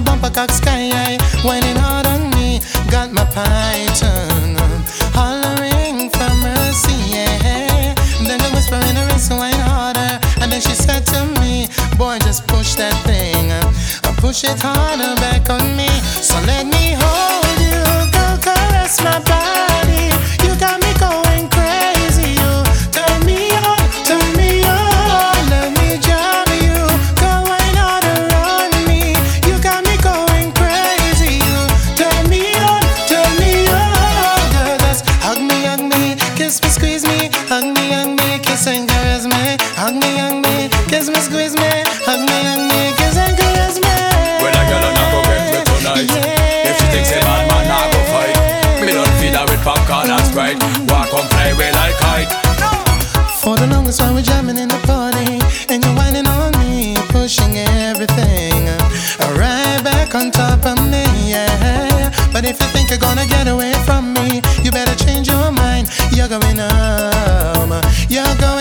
bumper cock sky high, whining hard on me. Got my python hollering for mercy, yeah. Then the whisper in her ear, so wine harder. And then she said to me, boy, just push that thing, push it harder back on me. So let me hold you, go caress my body. You got me going crazy, you turn me on, turn me on. Let me drive you, go wine harder on me. You got me going crazy, you turn me on, turn me on. Girl, just hug me, kiss me, squeeze me. Hug me, kiss and caress me. Hug me, kiss me, squeeze me. Hug me, kiss and caress me. When a girl not go get me tonight, if she thinks a bad man not go fight, me don't feed her with popcorn and Sprite. Walk on play way like kite. For the longest while we're jamming in the party, and you're whining on me, pushing everything right back on top of me, yeah. But if you think you're gonna get away from me, you better change your mind. You're going home, you're going